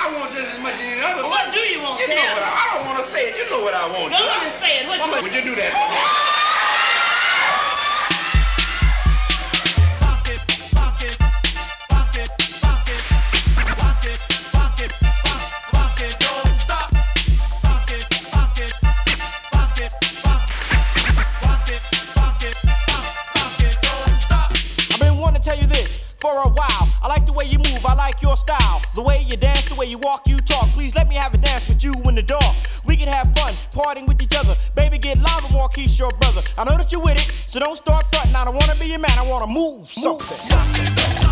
I want just as much as any other. What do you want, You know what I don't want to say it. You know what I want. Go on and say it. What you want? Would you do that for me? For a while, I like the way you move, I like your style. The way you dance, the way you walk, you talk. Please let me have a dance with you in the dark. We can have fun, partying with each other. Baby, get louder, Marquise, your brother. I know that you're with it, so don't start fronting. I don't wanna be your man, I wanna move something.